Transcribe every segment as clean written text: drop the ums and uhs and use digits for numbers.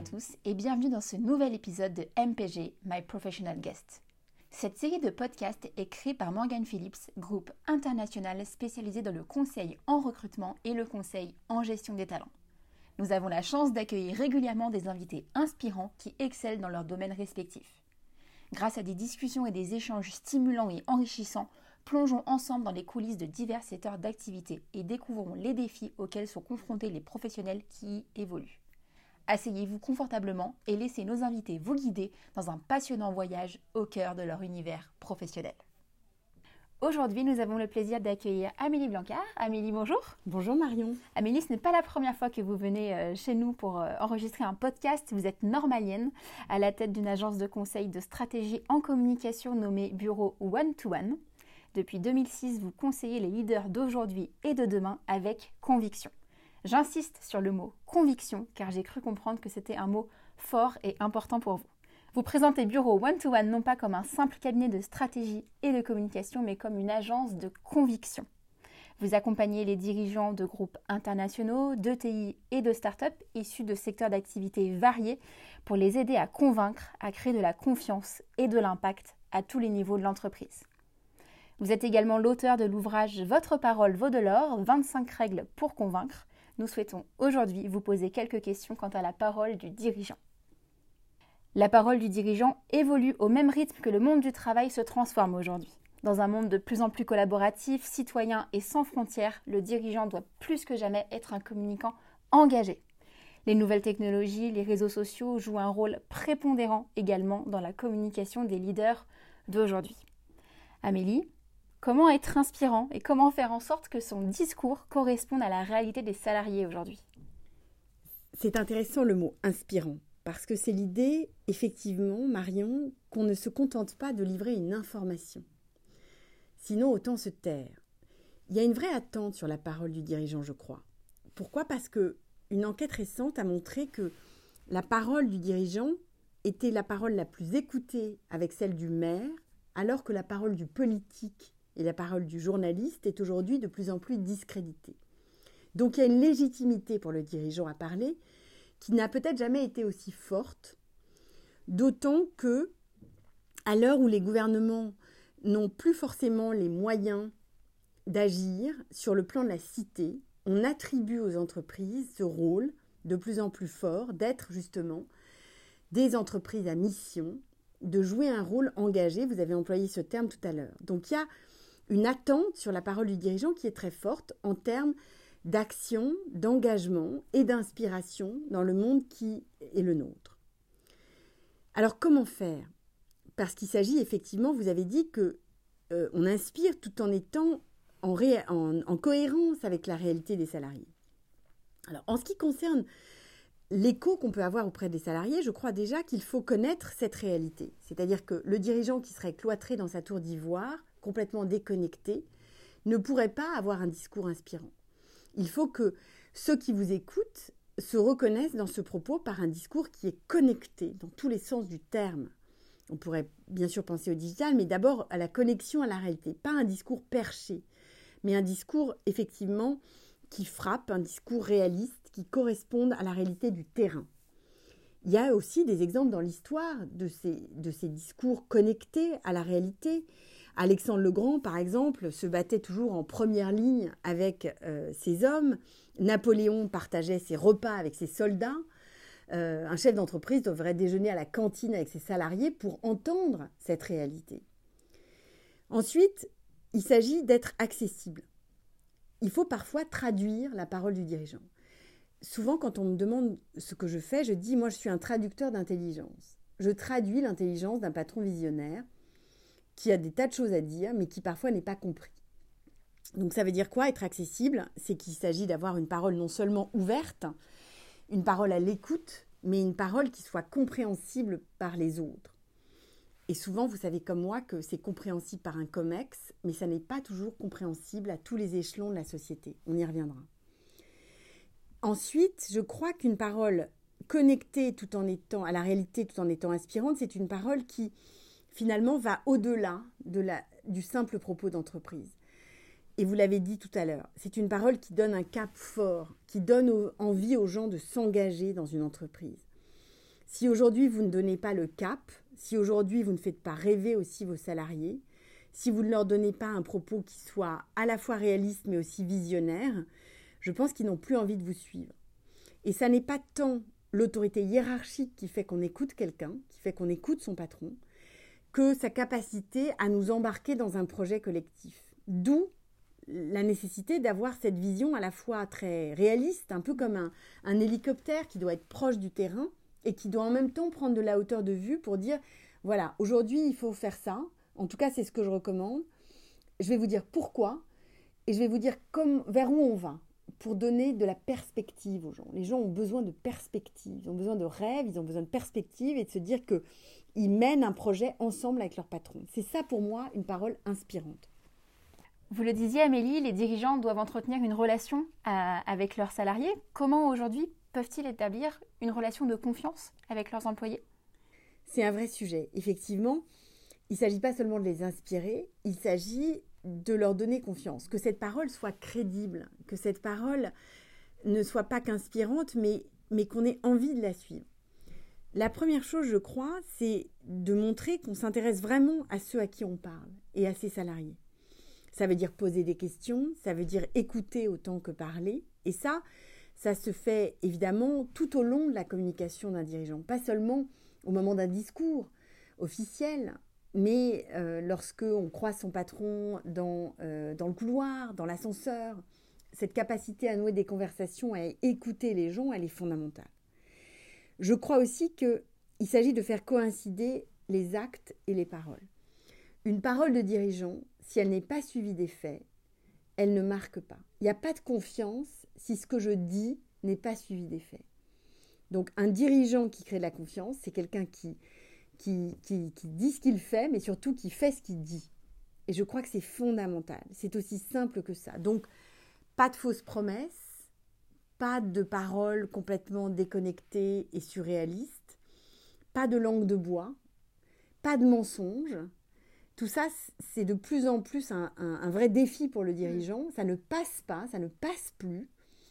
tous et bienvenue dans ce nouvel épisode de MPG, My Professional Guest. Cette série de podcasts est créée par Morgan Phillips, groupe international spécialisé dans le conseil en recrutement et le conseil en gestion des talents. Nous avons la chance d'accueillir régulièrement des invités inspirants qui excellent dans leurs domaines respectifs. Grâce à des discussions et des échanges stimulants et enrichissants, plongeons ensemble dans les coulisses de divers secteurs d'activité et découvrons les défis auxquels sont confrontés les professionnels qui y évoluent. Asseyez-vous confortablement et laissez nos invités vous guider dans un passionnant voyage au cœur de leur univers professionnel. Aujourd'hui, nous avons le plaisir d'accueillir Amélie Blancard. Amélie, bonjour. Bonjour Marion. Amélie, ce n'est pas la première fois que vous venez chez nous pour enregistrer un podcast. Vous êtes normalienne, à la tête d'une agence de conseil de stratégie en communication nommée Bureau One to One. Depuis 2006, vous conseillez les leaders d'aujourd'hui et de demain avec conviction. J'insiste sur le mot conviction car j'ai cru comprendre que c'était un mot fort et important pour vous. Vous présentez Bureau One to One non pas comme un simple cabinet de stratégie et de communication, mais comme une agence de conviction. Vous accompagnez les dirigeants de groupes internationaux, d'ETI et de start-up issus de secteurs d'activité variés pour les aider à convaincre, à créer de la confiance et de l'impact à tous les niveaux de l'entreprise. Vous êtes également l'auteur de l'ouvrage Votre parole vaut de l'or, 25 règles pour convaincre. Nous souhaitons aujourd'hui vous poser quelques questions quant à la parole du dirigeant. La parole du dirigeant évolue au même rythme que le monde du travail se transforme aujourd'hui. Dans un monde de plus en plus collaboratif, citoyen et sans frontières, le dirigeant doit plus que jamais être un communicant engagé. Les nouvelles technologies, les réseaux sociaux jouent un rôle prépondérant également dans la communication des leaders d'aujourd'hui. Amélie, comment être inspirant et comment faire en sorte que son discours corresponde à la réalité des salariés aujourd'hui ? C'est intéressant le mot inspirant. Parce que c'est l'idée, effectivement, Marion, qu'on ne se contente pas de livrer une information. Sinon, autant se taire. Il y a une vraie attente sur la parole du dirigeant, je crois. Pourquoi ? Parce qu'une enquête récente a montré que la parole du dirigeant était la parole la plus écoutée avec celle du maire, alors que la parole du politique et la parole du journaliste est aujourd'hui de plus en plus discréditée. Donc il y a une légitimité pour le dirigeant à parler, qui n'a peut-être jamais été aussi forte, d'autant que, à l'heure où les gouvernements n'ont plus forcément les moyens d'agir sur le plan de la cité, on attribue aux entreprises ce rôle de plus en plus fort d'être justement des entreprises à mission, de jouer un rôle engagé, vous avez employé ce terme tout à l'heure. Donc il y a une attente sur la parole du dirigeant qui est très forte en termes d'action, d'engagement et d'inspiration dans le monde qui est le nôtre. Alors comment faire ? Parce qu'il s'agit effectivement, vous avez dit qu'on inspire tout en étant en cohérence avec la réalité des salariés. Alors en ce qui concerne l'écho qu'on peut avoir auprès des salariés, je crois déjà qu'il faut connaître cette réalité. C'est-à-dire que le dirigeant qui serait cloîtré dans sa tour d'ivoire, complètement déconnecté, ne pourrait pas avoir un discours inspirant. Il faut que ceux qui vous écoutent se reconnaissent dans ce propos par un discours qui est connecté dans tous les sens du terme. On pourrait bien sûr penser au digital, mais d'abord à la connexion à la réalité. Pas un discours perché, mais un discours effectivement qui frappe, un discours réaliste qui corresponde à la réalité du terrain. Il y a aussi des exemples dans l'histoire de ces discours connectés à la réalité. Alexandre le Grand, par exemple, se battait toujours en première ligne avec ses hommes. Napoléon partageait ses repas avec ses soldats. Un chef d'entreprise devrait déjeuner à la cantine avec ses salariés pour entendre cette réalité. Ensuite, il s'agit d'être accessible. Il faut parfois traduire la parole du dirigeant. Souvent, quand on me demande ce que je fais, je dis « moi, je suis un traducteur d'intelligence ». Je traduis l'intelligence d'un patron visionnaire qui a des tas de choses à dire, mais qui parfois n'est pas compris. Donc ça veut dire quoi, être accessible ? C'est qu'il s'agit d'avoir une parole non seulement ouverte, une parole à l'écoute, mais une parole qui soit compréhensible par les autres. Et souvent, vous savez comme moi que c'est compréhensible par un COMEX, mais ça n'est pas toujours compréhensible à tous les échelons de la société. On y reviendra. Ensuite, je crois qu'une parole connectée tout en étant à la réalité, tout en étant inspirante, c'est une parole qui finalement va au-delà du simple propos d'entreprise. Et vous l'avez dit tout à l'heure, c'est une parole qui donne un cap fort, qui donne envie aux gens de s'engager dans une entreprise. Si aujourd'hui vous ne donnez pas le cap, si aujourd'hui vous ne faites pas rêver aussi vos salariés, si vous ne leur donnez pas un propos qui soit à la fois réaliste mais aussi visionnaire, je pense qu'ils n'ont plus envie de vous suivre. Et ça n'est pas tant l'autorité hiérarchique qui fait qu'on écoute quelqu'un, qui fait qu'on écoute son patron, que sa capacité à nous embarquer dans un projet collectif. D'où la nécessité d'avoir cette vision à la fois très réaliste, un peu comme un hélicoptère qui doit être proche du terrain et qui doit en même temps prendre de la hauteur de vue pour dire, voilà, aujourd'hui il faut faire ça, en tout cas c'est ce que je recommande, je vais vous dire pourquoi et je vais vous dire vers où on va, pour donner de la perspective aux gens. Les gens ont besoin de perspective, ils ont besoin de rêves, ils ont besoin de perspective et de se dire qu'ils mènent un projet ensemble avec leur patron. C'est ça pour moi une parole inspirante. Vous le disiez Amélie, les dirigeants doivent entretenir une relation avec leurs salariés. Comment aujourd'hui peuvent-ils établir une relation de confiance avec leurs employés ? C'est un vrai sujet. Effectivement, il ne s'agit pas seulement de les inspirer, il s'agit de leur donner confiance, que cette parole soit crédible, que cette parole ne soit pas qu'inspirante, mais qu'on ait envie de la suivre. La première chose, je crois, c'est de montrer qu'on s'intéresse vraiment à ceux à qui on parle et à ses salariés. Ça veut dire poser des questions, ça veut dire écouter autant que parler. Et ça se fait évidemment tout au long de la communication d'un dirigeant, pas seulement au moment d'un discours officiel, mais lorsque on croise son patron dans le couloir, dans l'ascenseur, cette capacité à nouer des conversations, à écouter les gens, elle est fondamentale. Je crois aussi qu'il s'agit de faire coïncider les actes et les paroles. Une parole de dirigeant, si elle n'est pas suivie des faits, elle ne marque pas. Il n'y a pas de confiance si ce que je dis n'est pas suivi des faits. Donc un dirigeant qui crée de la confiance, c'est quelqu'un qui dit ce qu'il fait, mais surtout qui fait ce qu'il dit. Et je crois que c'est fondamental. C'est aussi simple que ça. Donc, pas de fausses promesses, pas de paroles complètement déconnectées et surréalistes, pas de langue de bois, pas de mensonges. Tout ça, c'est de plus en plus un vrai défi pour le dirigeant. Ça ne passe pas, ça ne passe plus.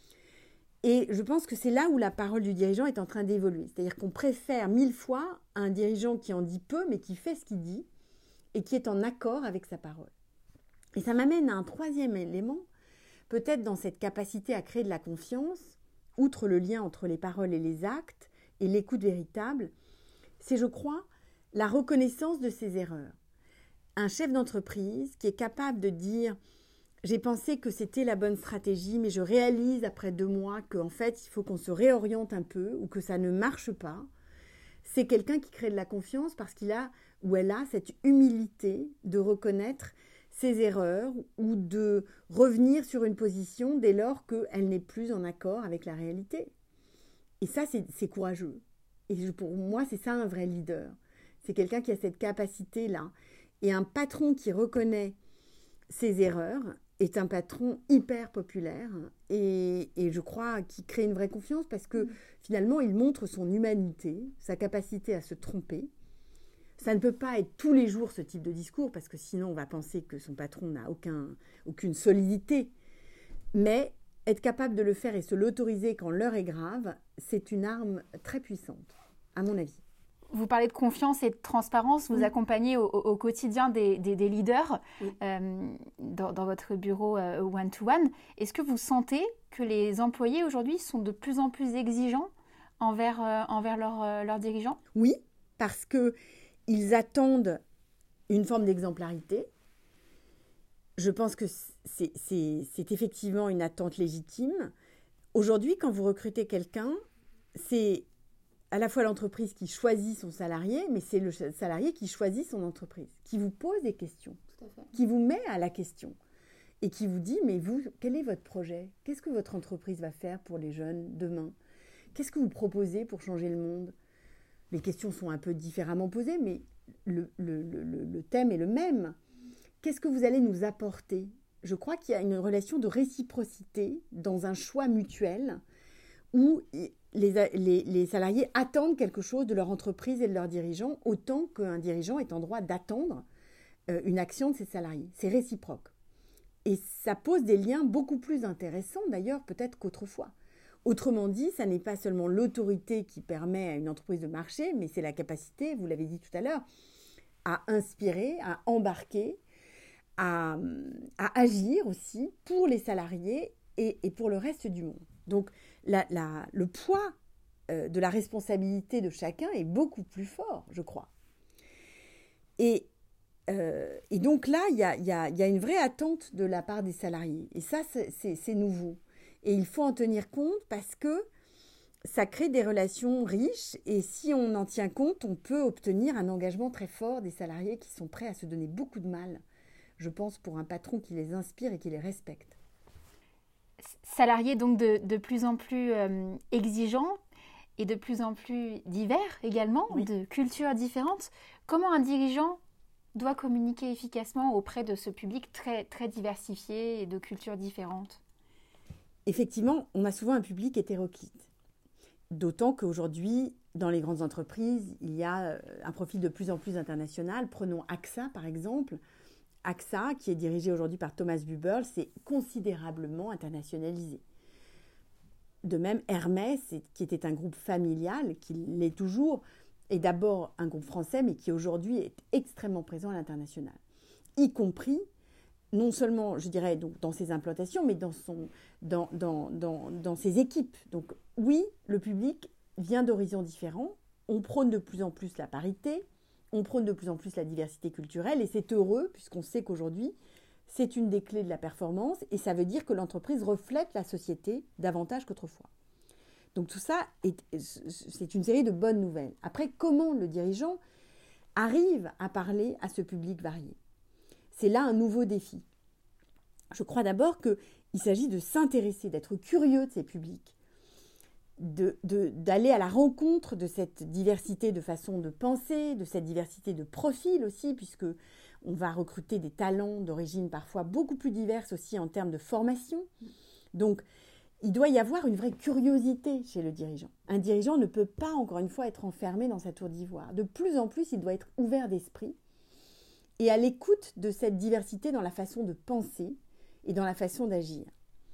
Et je pense que c'est là où la parole du dirigeant est en train d'évoluer. C'est-à-dire qu'on préfère 1000 fois un dirigeant qui en dit peu, mais qui fait ce qu'il dit et qui est en accord avec sa parole. Et ça m'amène à un troisième élément, peut-être dans cette capacité à créer de la confiance, outre le lien entre les paroles et les actes et l'écoute véritable, c'est, je crois, la reconnaissance de ses erreurs. Un chef d'entreprise qui est capable de dire « J'ai pensé que c'était la bonne stratégie, mais je réalise après 2 mois qu'en fait, il faut qu'on se réoriente un peu ou que ça ne marche pas. » C'est quelqu'un qui crée de la confiance parce qu'il a ou elle a cette humilité de reconnaître ses erreurs ou de revenir sur une position dès lors qu'elle n'est plus en accord avec la réalité. Et ça, c'est courageux. Et pour moi, c'est ça un vrai leader. C'est quelqu'un qui a cette capacité-là. Et un patron qui reconnaît ses erreurs est un patron hyper populaire et je crois qu'il crée une vraie confiance parce que finalement, il montre son humanité, sa capacité à se tromper. Ça ne peut pas être tous les jours ce type de discours parce que sinon, on va penser que son patron n'a aucune solidité. Mais être capable de le faire et se l'autoriser quand l'heure est grave, c'est une arme très puissante, à mon avis. Vous parlez de confiance et de transparence, vous accompagnez au quotidien des leaders dans votre bureau one-to-one. Est-ce que vous sentez que les employés aujourd'hui sont de plus en plus exigeants envers leurs dirigeants ? Oui, parce qu'ils attendent une forme d'exemplarité. Je pense que c'est effectivement une attente légitime. Aujourd'hui, quand vous recrutez quelqu'un, c'est à la fois l'entreprise qui choisit son salarié, mais c'est le salarié qui choisit son entreprise, qui vous pose des questions, qui vous met à la question et qui vous dit, mais vous, quel est votre projet ? Qu'est-ce que votre entreprise va faire pour les jeunes demain ? Qu'est-ce que vous proposez pour changer le monde ? Les questions sont un peu différemment posées, mais le thème est le même. Qu'est-ce que vous allez nous apporter ? Je crois qu'il y a une relation de réciprocité dans un choix mutuel où les salariés attendent quelque chose de leur entreprise et de leurs dirigeants autant qu'un dirigeant est en droit d'attendre une action de ses salariés. C'est réciproque. Et ça pose des liens beaucoup plus intéressants d'ailleurs peut-être qu'autrefois. Autrement dit, ça n'est pas seulement l'autorité qui permet à une entreprise de marcher, mais c'est la capacité, vous l'avez dit tout à l'heure, à inspirer, à embarquer, à agir aussi pour les salariés et pour le reste du monde. Donc, le poids de la responsabilité de chacun est beaucoup plus fort, je crois. Et donc là, il y a une vraie attente de la part des salariés. Et ça, c'est nouveau. Et il faut en tenir compte parce que ça crée des relations riches. Et si on en tient compte, on peut obtenir un engagement très fort des salariés qui sont prêts à se donner beaucoup de mal, je pense, pour un patron qui les inspire et qui les respecte. Salariés donc de plus en plus exigeants et de plus en plus divers également, oui. De cultures différentes. Comment un dirigeant doit communiquer efficacement auprès de ce public très, très diversifié et de cultures différentes? Effectivement, on a souvent un public hétéroclite. D'autant qu'aujourd'hui, dans les grandes entreprises, il y a un profil de plus en plus international. Prenons AXA, par exemple. AXA, qui est dirigé aujourd'hui par Thomas Buberl, s'est considérablement internationalisé. De même, Hermès, qui était un groupe familial, qui l'est toujours, est d'abord un groupe français, mais qui aujourd'hui est extrêmement présent à l'international. Y compris, non seulement, je dirais, donc, dans ses implantations, mais dans ses équipes. Donc oui, le public vient d'horizons différents. On prône de plus en plus la parité. On prône de plus en plus la diversité culturelle et c'est heureux puisqu'on sait qu'aujourd'hui, c'est une des clés de la performance et ça veut dire que l'entreprise reflète la société davantage qu'autrefois. Donc tout ça, c'est une série de bonnes nouvelles. Après, comment le dirigeant arrive à parler à ce public varié? C'est là un nouveau défi. Je crois d'abord qu'il s'agit de s'intéresser, d'être curieux de ces publics, d'aller à la rencontre de cette diversité de façon de penser, de cette diversité de profil aussi, puisque on va recruter des talents d'origine parfois beaucoup plus diverses aussi en termes de formation. Donc, il doit y avoir une vraie curiosité chez le dirigeant. Un dirigeant ne peut pas, encore une fois, être enfermé dans sa tour d'ivoire. De plus en plus, il doit être ouvert d'esprit et à l'écoute de cette diversité dans la façon de penser et dans la façon d'agir.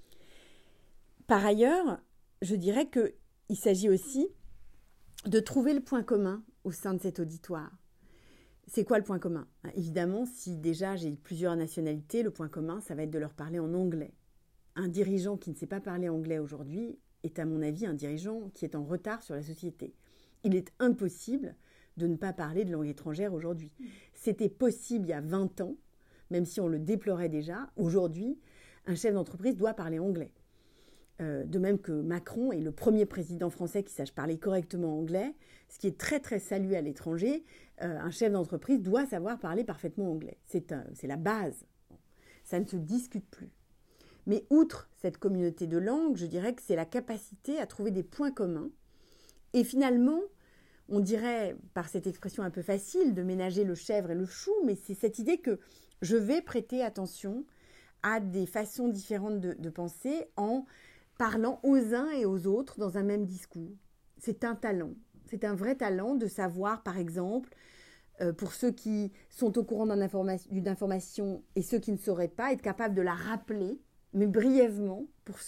Par ailleurs, je dirais qu'il s'agit aussi de trouver le point commun au sein de cet auditoire. C'est quoi le point commun? Évidemment, si déjà j'ai plusieurs nationalités, le point commun, ça va être de leur parler en anglais. Un dirigeant qui ne sait pas parler anglais aujourd'hui est, à mon avis, un dirigeant qui est en retard sur la société. Il est impossible de ne pas parler de langue étrangère aujourd'hui. C'était possible il y a 20 ans, même si on le déplorait déjà. Aujourd'hui, un chef d'entreprise doit parler anglais. De même que Macron est le premier président français qui sache parler correctement anglais, ce qui est très très salué à l'étranger. Un chef d'entreprise doit savoir parler parfaitement anglais. C'est la base. Ça ne se discute plus. Mais outre cette communauté de langues, je dirais que c'est la capacité à trouver des points communs. Et finalement, on dirait, par cette expression un peu facile, de ménager le chèvre et le chou, mais c'est cette idée que je vais prêter attention à des façons différentes de penser en parlant aux uns et aux autres dans un même discours. C'est un talent. C'est un vrai talent de savoir, par exemple, pour ceux qui sont au courant d'une information et ceux qui ne sauraient pas, être capable de la rappeler, mais brièvement,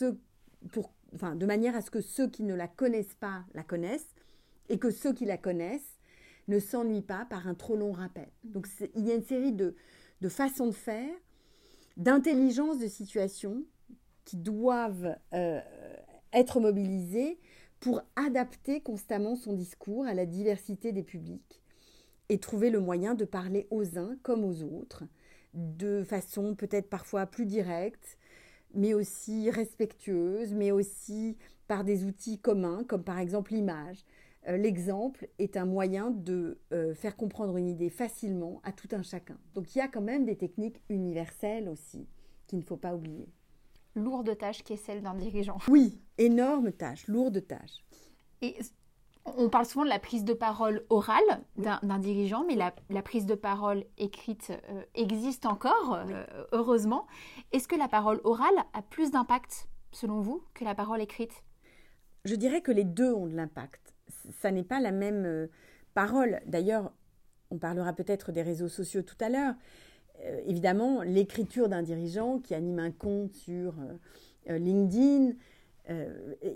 de manière à ce que ceux qui ne la connaissent pas la connaissent et que ceux qui la connaissent ne s'ennuient pas par un trop long rappel. Donc il y a une série de façons de faire, d'intelligence de situation qui doivent être mobilisées pour adapter constamment son discours à la diversité des publics et trouver le moyen de parler aux uns comme aux autres, de façon peut-être parfois plus directe, mais aussi respectueuse, mais aussi par des outils communs, comme par exemple l'image. L'exemple est un moyen de faire comprendre une idée facilement à tout un chacun. Donc il y a quand même des techniques universelles aussi, qu'il ne faut pas oublier. Lourde tâche qui est celle d'un dirigeant. Oui, énorme tâche, lourde tâche. Et on parle souvent de la prise de parole orale d'un dirigeant, mais la prise de parole écrite existe encore, heureusement. Est-ce que la parole orale a plus d'impact, selon vous, que la parole écrite? Je dirais que les deux ont de l'impact. Ça n'est pas la même parole. D'ailleurs, on parlera peut-être des réseaux sociaux tout à l'heure. Évidemment, l'écriture d'un dirigeant qui anime un compte sur LinkedIn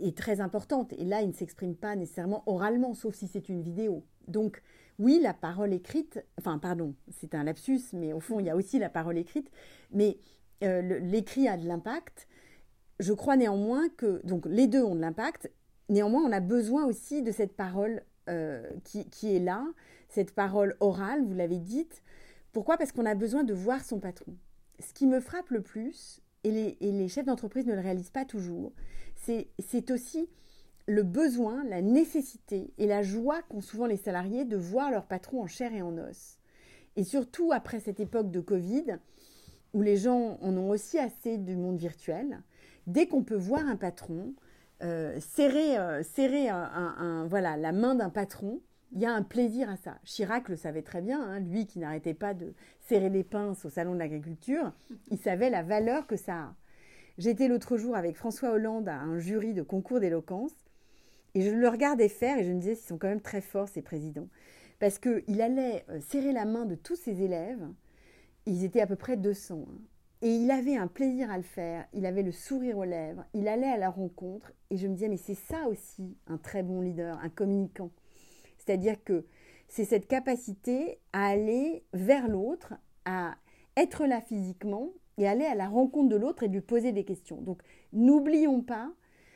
est très importante. Et là, il ne s'exprime pas nécessairement oralement, sauf si c'est une vidéo. Donc, oui, la parole écrite, enfin, pardon, c'est un lapsus, mais au fond, il y a aussi la parole écrite. Mais l'écrit a de l'impact. Je crois néanmoins que, donc les deux ont de l'impact. Néanmoins, on a besoin aussi de cette parole qui est là, cette parole orale, vous l'avez dite. Pourquoi ? Parce qu'on a besoin de voir son patron. Ce qui me frappe le plus, et les chefs d'entreprise ne le réalisent pas toujours, c'est aussi le besoin, la nécessité et la joie qu'ont souvent les salariés de voir leur patron en chair et en os. Et surtout après cette époque de Covid, où les gens en ont aussi assez du monde virtuel, dès qu'on peut voir un patron, serrer voilà, la main d'un patron, il y a un plaisir à ça. Chirac le savait très bien, hein, lui qui n'arrêtait pas de serrer les pinces au Salon de l'Agriculture, il savait la valeur que ça a. J'étais l'autre jour avec François Hollande à un jury de concours d'éloquence et je le regardais faire et je me disais, ils sont quand même très forts ces présidents. Parce qu'il allait serrer la main de tous ses élèves, ils étaient à peu près 200, hein, et il avait un plaisir à le faire, il avait le sourire aux lèvres, il allait à la rencontre et je me disais, mais c'est ça aussi un très bon leader, un communicant. C'est-à-dire que c'est cette capacité à aller vers l'autre, à être là physiquement et aller à la rencontre de l'autre et de lui poser des questions. Donc, n'oublions pas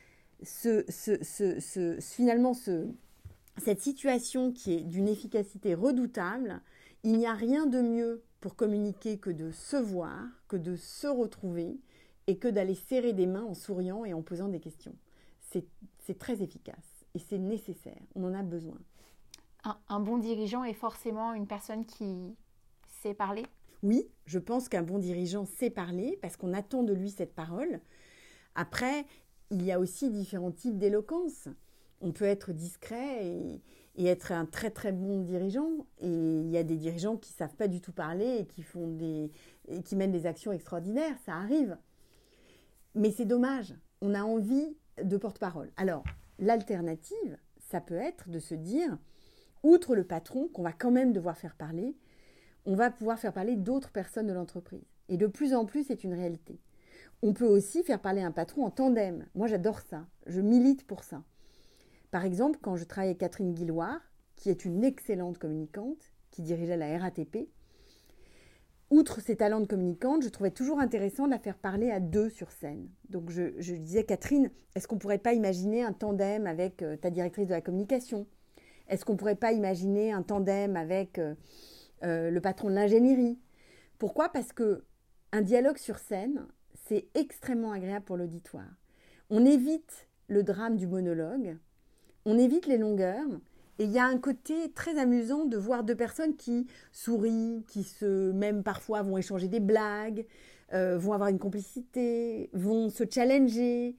finalement cette situation qui est d'une efficacité redoutable. Il n'y a rien de mieux pour communiquer que de se voir, que de se retrouver et que d'aller serrer des mains en souriant et en posant des questions. C'est très efficace et c'est nécessaire. On en a besoin. Un bon dirigeant est forcément une personne qui sait parler ? Oui, je pense qu'un bon dirigeant sait parler parce qu'on attend de lui cette parole. Après, il y a aussi différents types d'éloquence. On peut être discret et être un très très bon dirigeant. Et il y a des dirigeants qui ne savent pas du tout parler et qui mènent des actions extraordinaires. Ça arrive. Mais c'est dommage. On a envie de porte-parole. Alors, l'alternative, ça peut être de se dire, outre le patron qu'on va quand même devoir faire parler, on va pouvoir faire parler d'autres personnes de l'entreprise. Et de plus en plus, c'est une réalité. On peut aussi faire parler un patron en tandem. Moi, j'adore ça. Je milite pour ça. Par exemple, quand je travaillais avec Catherine Guilloire, qui est une excellente communicante, qui dirigeait la RATP, outre ses talents de communicante, je trouvais toujours intéressant de la faire parler à deux sur scène. Donc, je disais, Catherine, est-ce qu'on ne pourrait pas imaginer un tandem avec ta directrice de la communication ? Est-ce qu'on ne pourrait pas imaginer un tandem avec le patron de l'ingénierie ? Pourquoi ? Parce qu'un dialogue sur scène, c'est extrêmement agréable pour l'auditoire. On évite le drame du monologue, on évite les longueurs, et il y a un côté très amusant de voir deux personnes qui sourient, même parfois vont échanger des blagues, vont avoir une complicité, vont se challenger.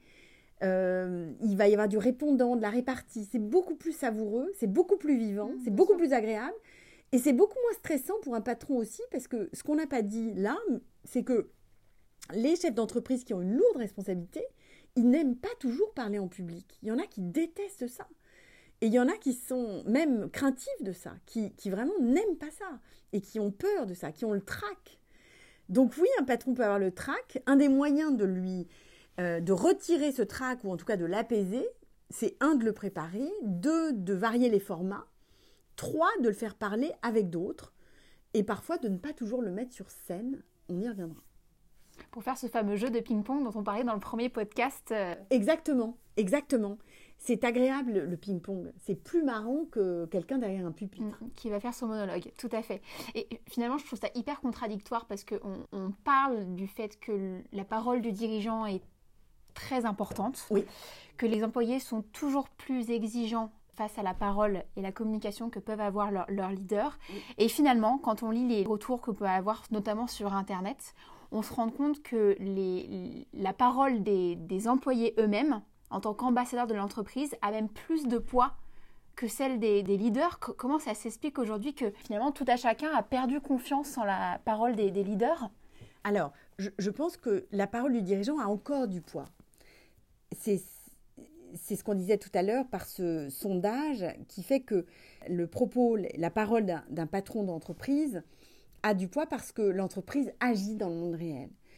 Il va y avoir du répondant, de la répartie. C'est beaucoup plus savoureux, c'est beaucoup plus vivant, c'est beaucoup plus agréable. Et c'est beaucoup moins stressant pour un patron aussi, parce que ce qu'on n'a pas dit là, c'est que les chefs d'entreprise qui ont une lourde responsabilité, ils n'aiment pas toujours parler en public. Il y en a qui détestent ça. Et il y en a qui sont même craintifs de ça, qui vraiment n'aiment pas ça, et qui ont peur de ça, qui ont le trac. Donc oui, un patron peut avoir le trac. Un des moyens de retirer ce trac, ou en tout cas de l'apaiser, c'est 1, de le préparer, 2, de varier les formats, 3, de le faire parler avec d'autres, et parfois de ne pas toujours le mettre sur scène. On y reviendra. Pour faire ce fameux jeu de ping-pong dont on parlait dans le premier podcast. Exactement. C'est agréable le ping-pong. C'est plus marrant que quelqu'un derrière un pupitre. Qui va faire son monologue, tout à fait. Et finalement, je trouve ça hyper contradictoire parce qu'on parle du fait que la parole du dirigeant est très importante, oui, que les employés sont toujours plus exigeants face à la parole et la communication que peuvent avoir leurs leaders. Oui. Et finalement, quand on lit les retours qu'on peut avoir, notamment sur Internet, on se rend compte que la parole des employés eux-mêmes, en tant qu'ambassadeurs de l'entreprise, a même plus de poids que celle des leaders. Comment ça s'explique aujourd'hui que finalement tout à chacun a perdu confiance en la parole des leaders ? Alors, je pense que la parole du dirigeant a encore du poids. C'est ce qu'on disait tout à l'heure par ce sondage qui fait que le propos, la parole d'un patron d'entreprise a du poids parce que l'entreprise agit dans le monde réel.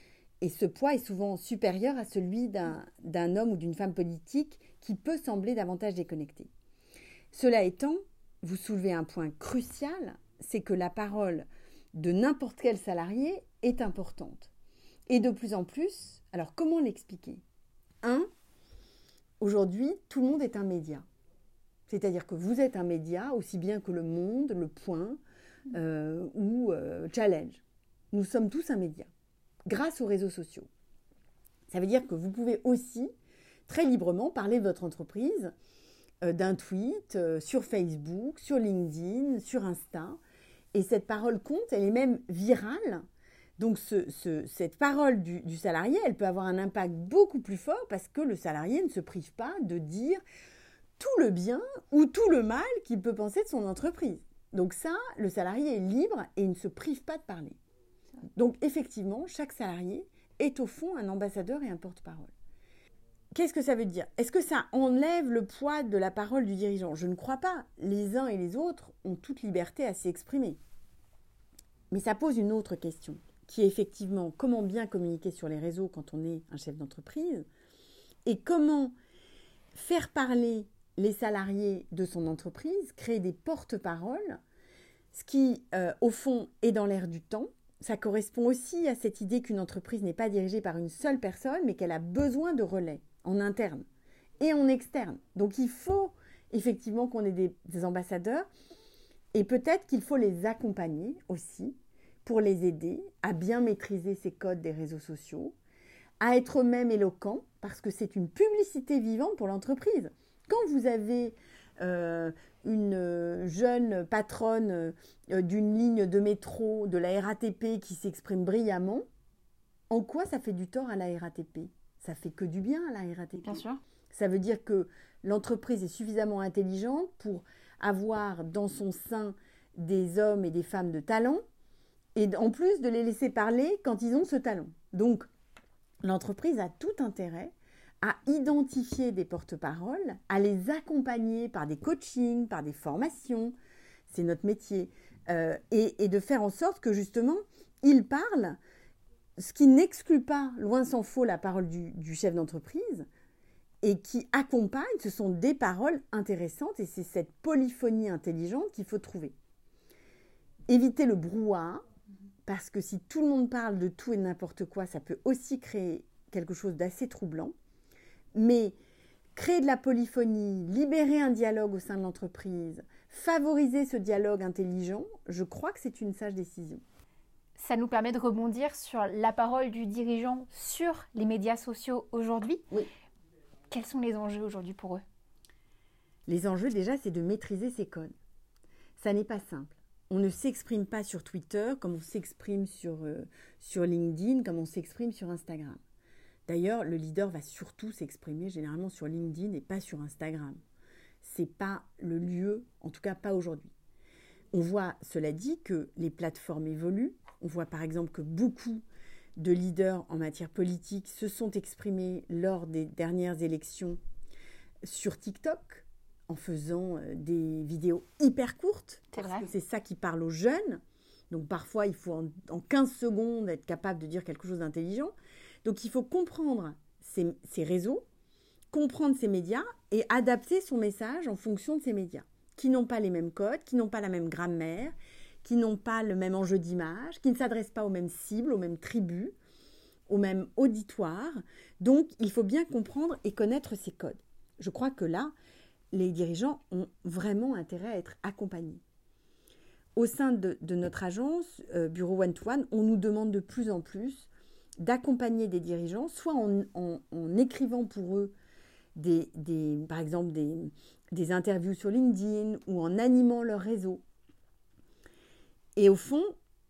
Et ce poids est souvent supérieur à celui d'un homme ou d'une femme politique qui peut sembler davantage déconnecté. Cela étant, vous soulevez un point crucial, c'est que la parole de n'importe quel salarié est importante. Et de plus en plus, alors comment l'expliquer ? Aujourd'hui, tout le monde est un média. C'est-à-dire que vous êtes un média aussi bien que Le Monde, Le Point ou Challenge. Nous sommes tous un média, grâce aux réseaux sociaux. Ça veut dire que vous pouvez aussi très librement parler de votre entreprise d'un tweet sur Facebook, sur LinkedIn, sur Insta. Et cette parole compte, elle est même virale. Donc cette parole du salarié, elle peut avoir un impact beaucoup plus fort parce que le salarié ne se prive pas de dire tout le bien ou tout le mal qu'il peut penser de son entreprise. Donc ça, le salarié est libre et il ne se prive pas de parler. Donc effectivement, chaque salarié est au fond un ambassadeur et un porte-parole. Qu'est-ce que ça veut dire ? Est-ce que ça enlève le poids de la parole du dirigeant ? Je ne crois pas. Les uns et les autres ont toute liberté à s'exprimer. Mais ça pose une autre question, qui est effectivement comment bien communiquer sur les réseaux quand on est un chef d'entreprise et comment faire parler les salariés de son entreprise, créer des porte-paroles, ce qui, au fond, est dans l'air du temps. Ça correspond aussi à cette idée qu'une entreprise n'est pas dirigée par une seule personne, mais qu'elle a besoin de relais en interne et en externe. Donc, il faut effectivement qu'on ait des ambassadeurs et peut-être qu'il faut les accompagner aussi pour les aider à bien maîtriser ces codes des réseaux sociaux, à être eux-mêmes éloquents, parce que c'est une publicité vivante pour l'entreprise. Quand vous avez une jeune patronne d'une ligne de métro, de la RATP, qui s'exprime brillamment, en quoi ça fait du tort à la RATP ? Ça fait que du bien à la RATP. Bien sûr. Ça veut dire que l'entreprise est suffisamment intelligente pour avoir dans son sein des hommes et des femmes de talent, et en plus de les laisser parler quand ils ont ce talent. Donc, l'entreprise a tout intérêt à identifier des porte-paroles, à les accompagner par des coachings, par des formations, c'est notre métier, et de faire en sorte que justement, ils parlent, ce qui n'exclut pas, loin s'en faut, la parole du chef d'entreprise, et qui accompagne, ce sont des paroles intéressantes, et c'est cette polyphonie intelligente qu'il faut trouver. Éviter le brouhaha, parce que si tout le monde parle de tout et de n'importe quoi, ça peut aussi créer quelque chose d'assez troublant. Mais créer de la polyphonie, libérer un dialogue au sein de l'entreprise, favoriser ce dialogue intelligent, je crois que c'est une sage décision. Ça nous permet de rebondir sur la parole du dirigeant sur les médias sociaux aujourd'hui. Oui. Quels sont les enjeux aujourd'hui pour eux ? Les enjeux, déjà, c'est de maîtriser ces codes. Ça n'est pas simple. On ne s'exprime pas sur Twitter comme on s'exprime sur LinkedIn, comme on s'exprime sur Instagram. D'ailleurs, le leader va surtout s'exprimer généralement sur LinkedIn et pas sur Instagram. Ce n'est pas le lieu, en tout cas pas aujourd'hui. On voit, cela dit, que les plateformes évoluent. On voit par exemple que beaucoup de leaders en matière politique se sont exprimés lors des dernières élections sur TikTok, en faisant des vidéos hyper courtes, parce que c'est ça qui parle aux jeunes. Donc parfois, il faut en 15 secondes être capable de dire quelque chose d'intelligent. Donc il faut comprendre ces réseaux, comprendre ces médias et adapter son message en fonction de ces médias, qui n'ont pas les mêmes codes, qui n'ont pas la même grammaire, qui n'ont pas le même enjeu d'image, qui ne s'adressent pas aux mêmes cibles, aux mêmes tribus, au même auditoire. Donc il faut bien comprendre et connaître ces codes. Je crois que là, les dirigeants ont vraiment intérêt à être accompagnés. Au sein de notre agence, Bureau One to One, on nous demande de plus en plus d'accompagner des dirigeants, soit en écrivant pour eux par exemple des interviews sur LinkedIn ou en animant leur réseau. Et au fond,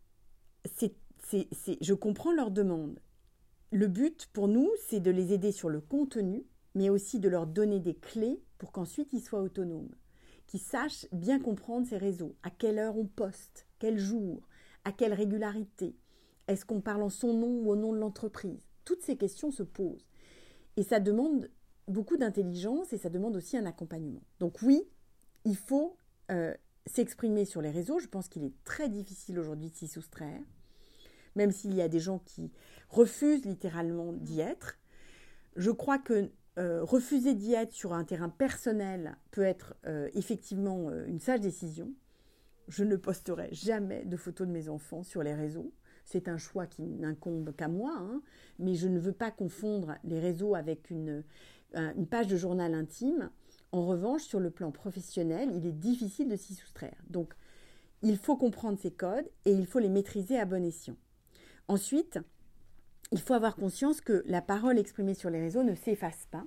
je comprends leurs demandes. Le but pour nous, c'est de les aider sur le contenu, mais aussi de leur donner des clés pour qu'ensuite ils soient autonomes, qu'ils sachent bien comprendre ces réseaux, à quelle heure on poste, quel jour, à quelle régularité, est-ce qu'on parle en son nom ou au nom de l'entreprise. Toutes ces questions se posent. Et ça demande beaucoup d'intelligence et ça demande aussi un accompagnement. Donc oui, il faut s'exprimer sur les réseaux. Je pense qu'il est très difficile aujourd'hui de s'y soustraire. même s'il y a des gens qui refusent littéralement d'y être. Je crois que refuser d'y être sur un terrain personnel peut être effectivement une sage décision. Je ne posterai jamais de photos de mes enfants sur les réseaux. C'est un choix qui n'incombe qu'à moi, hein, mais je ne veux pas confondre les réseaux avec une page de journal intime. En revanche, sur le plan professionnel, il est difficile de s'y soustraire. Donc, il faut comprendre ces codes et il faut les maîtriser à bon escient. Ensuite, il faut avoir conscience que la parole exprimée sur les réseaux ne s'efface pas.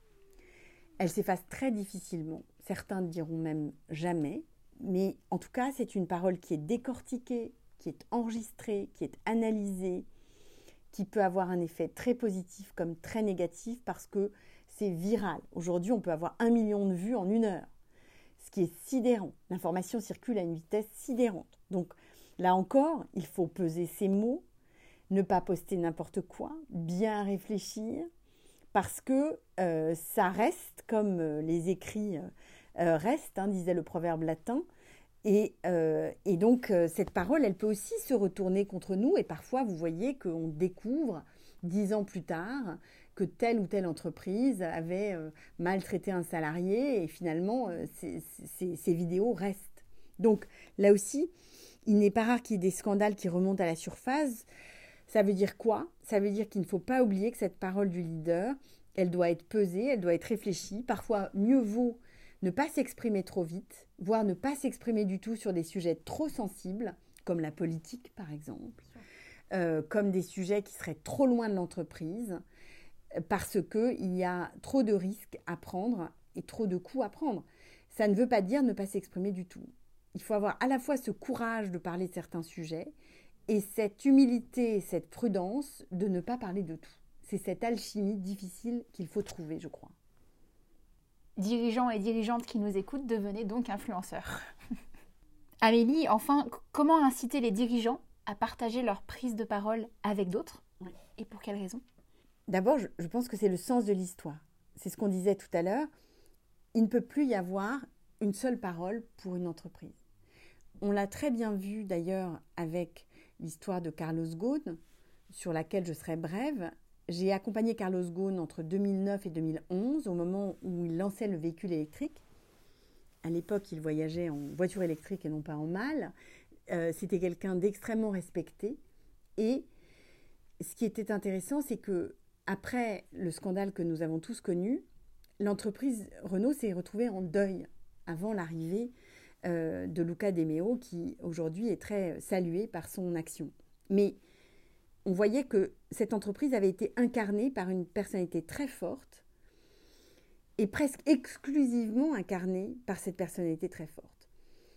Elle s'efface très difficilement. Certains diront même jamais. Mais en tout cas, c'est une parole qui est décortiquée, qui est enregistrée, qui est analysée, qui peut avoir un effet très positif comme très négatif parce que c'est viral. Aujourd'hui, on peut avoir 1 million de vues en 1 heure, ce qui est sidérant. L'information circule à une vitesse sidérante. Donc là encore, il faut peser ses mots, ne pas poster n'importe quoi, bien réfléchir, parce que ça reste comme les écrits restent, hein, disait le proverbe latin. Et donc, cette parole, elle peut aussi se retourner contre nous. Et parfois, vous voyez qu'on découvre, 10 ans plus tard, que telle ou telle entreprise avait maltraité un salarié. Et finalement, ces vidéos restent. Donc, là aussi, il n'est pas rare qu'il y ait des scandales qui remontent à la surface. Ça veut dire quoi? Ça veut dire qu'il ne faut pas oublier que cette parole du leader, elle doit être pesée, elle doit être réfléchie. Parfois, mieux vaut ne pas s'exprimer trop vite, voire ne pas s'exprimer du tout sur des sujets trop sensibles, comme la politique par exemple, comme des sujets qui seraient trop loin de l'entreprise, parce qu'il y a trop de risques à prendre et trop de coups à prendre. Ça ne veut pas dire ne pas s'exprimer du tout. Il faut avoir à la fois ce courage de parler de certains sujets et cette humilité, cette prudence de ne pas parler de tout. C'est cette alchimie difficile qu'il faut trouver, je crois. Dirigeants et dirigeantes qui nous écoutent, devenez donc influenceurs. Amélie, enfin, comment inciter les dirigeants à partager leur prise de parole avec d'autres? Oui. Et pour quelles raisons? D'abord, je pense que c'est le sens de l'histoire. C'est ce qu'on disait tout à l'heure. Il ne peut plus y avoir une seule parole pour une entreprise. On l'a très bien vu d'ailleurs avec l'histoire de Carlos Ghosn, sur laquelle je serai brève. J'ai accompagné Carlos Ghosn entre 2009 et 2011, au moment où il lançait le véhicule électrique. À l'époque, il voyageait en voiture électrique et non pas en malle. C'était quelqu'un d'extrêmement respecté. Et ce qui était intéressant, c'est que après le scandale que nous avons tous connu, l'entreprise Renault s'est retrouvée en deuil avant l'arrivée de Luca De Meo, qui aujourd'hui est très salué par son action. Mais on voyait que cette entreprise avait été incarnée par une personnalité très forte et presque exclusivement incarnée par cette personnalité très forte.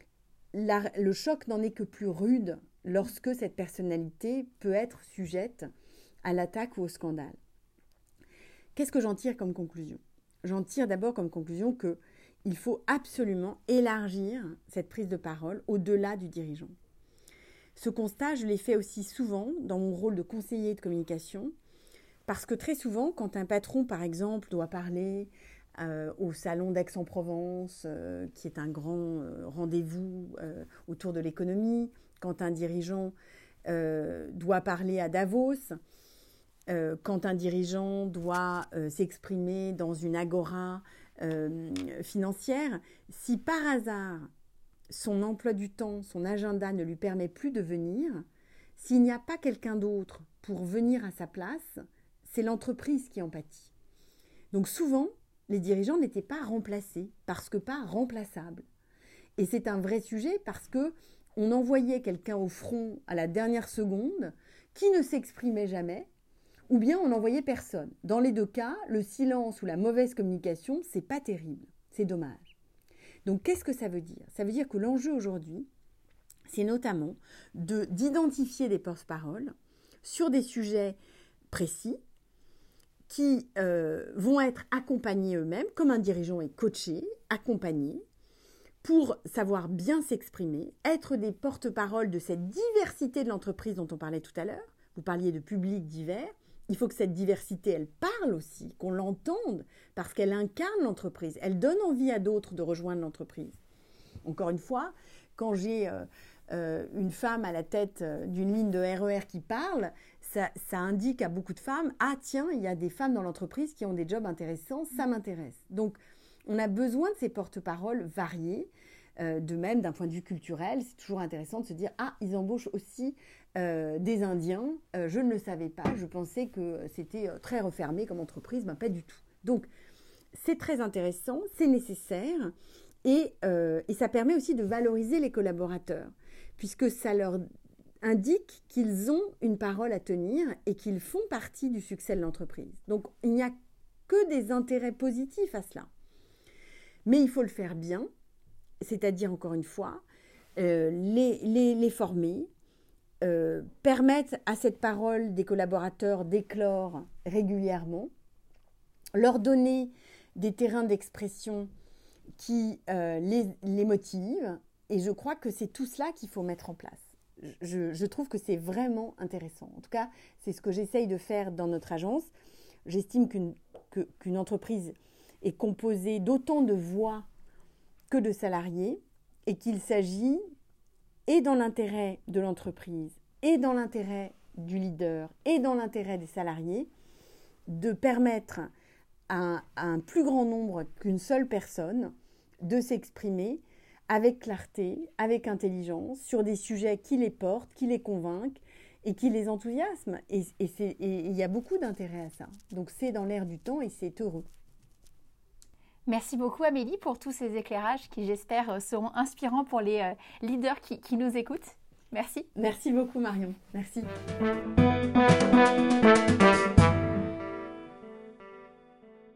Le choc n'en est que plus rude lorsque cette personnalité peut être sujette à l'attaque ou au scandale. Qu'est-ce que j'en tire comme conclusion? J'en tire d'abord comme conclusion qu'il faut absolument élargir cette prise de parole au-delà du dirigeant. Ce constat, je l'ai fait aussi souvent dans mon rôle de conseiller de communication, parce que très souvent, quand un patron, par exemple, doit parler au salon d'Aix-en-Provence, qui est un grand rendez-vous autour de l'économie, quand un dirigeant doit parler à Davos, quand un dirigeant doit s'exprimer dans une agora financière, si par hasard son emploi du temps, son agenda ne lui permet plus de venir, s'il n'y a pas quelqu'un d'autre pour venir à sa place, c'est l'entreprise qui en pâtit. Donc souvent, les dirigeants n'étaient pas remplacés parce que pas remplaçables. Et c'est un vrai sujet parce qu'on envoyait quelqu'un au front à la dernière seconde qui ne s'exprimait jamais, ou bien on n'envoyait personne. Dans les deux cas, le silence ou la mauvaise communication, c'est pas terrible, c'est dommage. Donc, qu'est-ce que ça veut dire? Ça veut dire que l'enjeu aujourd'hui, c'est notamment d'identifier des porte-paroles sur des sujets précis qui vont être accompagnés eux-mêmes, comme un dirigeant est coaché, accompagné, pour savoir bien s'exprimer, être des porte-paroles de cette diversité de l'entreprise dont on parlait tout à l'heure. Vous parliez de publics divers. Il faut que cette diversité, elle parle aussi, qu'on l'entende, parce qu'elle incarne l'entreprise. Elle donne envie à d'autres de rejoindre l'entreprise. Encore une fois, quand j'ai une femme à la tête d'une ligne de RER qui parle, ça indique à beaucoup de femmes, ah tiens, il y a des femmes dans l'entreprise qui ont des jobs intéressants, ça m'intéresse. Donc, on a besoin de ces porte-paroles variés. De même, d'un point de vue culturel, c'est toujours intéressant de se dire « Ah, ils embauchent aussi des Indiens. Je ne le savais pas. Je pensais que c'était très refermé comme entreprise. » Ben, pas du tout. Donc, c'est très intéressant, c'est nécessaire et ça permet aussi de valoriser les collaborateurs puisque ça leur indique qu'ils ont une parole à tenir et qu'ils font partie du succès de l'entreprise. Donc, il n'y a que des intérêts positifs à cela. Mais il faut le faire bien. C'est-à-dire, encore une fois, les former, permettre à cette parole des collaborateurs d'éclore régulièrement, leur donner des terrains d'expression qui les motivent. Et je crois que c'est tout cela qu'il faut mettre en place. Je trouve que c'est vraiment intéressant. En tout cas, c'est ce que j'essaye de faire dans notre agence. J'estime qu'une entreprise est composée d'autant de voix que de salariés et qu'il s'agit, et dans l'intérêt de l'entreprise, et dans l'intérêt du leader, et dans l'intérêt des salariés, de permettre à un plus grand nombre qu'une seule personne de s'exprimer avec clarté, avec intelligence, sur des sujets qui les portent, qui les convainquent et qui les enthousiasment. Et il y a beaucoup d'intérêt à ça. Donc c'est dans l'air du temps et c'est heureux. Merci beaucoup Amélie pour tous ces éclairages qui j'espère seront inspirants pour les leaders qui nous écoutent. Merci. Merci beaucoup Marion. Merci.